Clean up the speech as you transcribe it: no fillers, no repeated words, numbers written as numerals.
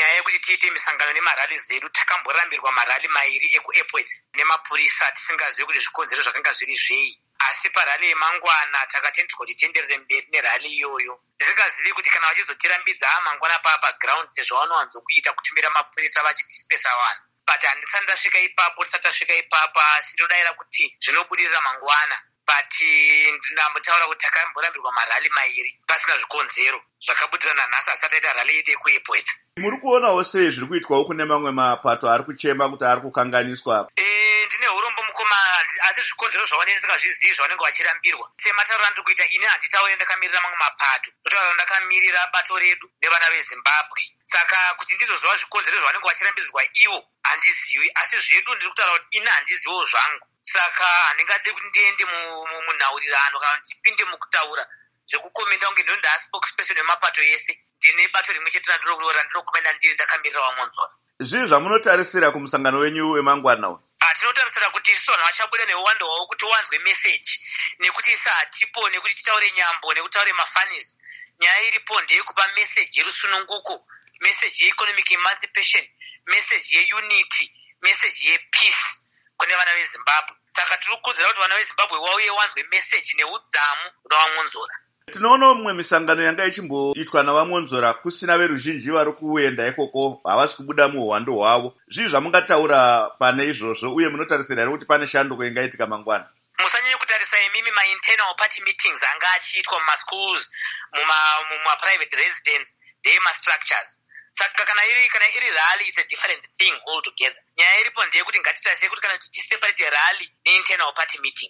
panyaya yekuti tiite misangano nemarali zedu takamborambirwa marali mairi ekuairport nemapurisa tisingazivi kuti zvikonzero zvakanga zviri zvei. Asi parali yemangwana takatenderwa kuti tienderere mberi nerali iyoyo tisingazivi kuti kana vachizotirambidza mangwana paground sezvo vanowanzokuita kutumira mapurisa vachidispesa vanhu. But handisati ndasvika ipapo, tisati tasvika ipapa, asi ndinodavira kuti zvinobudirira mangwana. But ndinambotaura kuti takamborambirwa marali mairi pasina zvikonzero zvakabudirana nhasi asati aita rali yedu yekuairport. Muri kuonawo sei zviri kuitwawo kune mamwe mapato ari kuchema kuti ari kukanganiswa? Ndine urombo mukoma, asi zvikonzero zvavane ndisingazvizivi zvavanenge vachirambirwa. Sematauro andiri kuita ini handitaure ndakamirira mamwe mapato, ndotaura ndakamirira bato redu nevana veZimbabwe. Saka kuti ndizozviva zvikonzero zvavanenge vachirambidzwa ivo handizivi, asi zvedu ndiri kutaura kuti ini handiziviwo zvangu. Saka handingadi kuti ndiende munhaurirano kana ndipinde mukutaura zvekukomenda kunge ndinonda spokesperson wemapato ese. Ndine bato rimwe chete randinokomenda ndiri ndakamirira vaMonzora. Zvii zvamunotarisira kumusangano wenyu wemangwana uyu? Tinotarisira kuti isu vanhu vachabuda neuwando hwavo kuti wanzwe meseji, nekuti isa hatipo, nekuti titaure nyambo, nekutaure mafanisi. Nyaya iripo ndeyekupa meseji yerusununguko, meseji yeeconomic emancipation, meseji yeunity, meseji yepeace kune vana veZimbabwe. Saka tiri kukurudzira kuti vana veZimbabwe vauye wanzwe meseji neudzamu navaMonzora. Tinoonawo mumwe misangano yanga ichimboitwa navaMonzora kusina veruzhinji vari kuenda ikoko, havasi kubuda muuhwando hwavo. Zvii zvamungataura pane izvozvo uye munotarisira here kuti pane shanduko ingaitika mangwana? Musanyanye kutarisa imimi ma-internal party meetings anga achiitwa mumaschools, muma-private residence ndeyema-structures. Saka kana iri rally, it's a different thing altogether. Nyaya iripo ndeyekuti ngatitarise kuti kana tichiseparate rally ne-internal party meeting.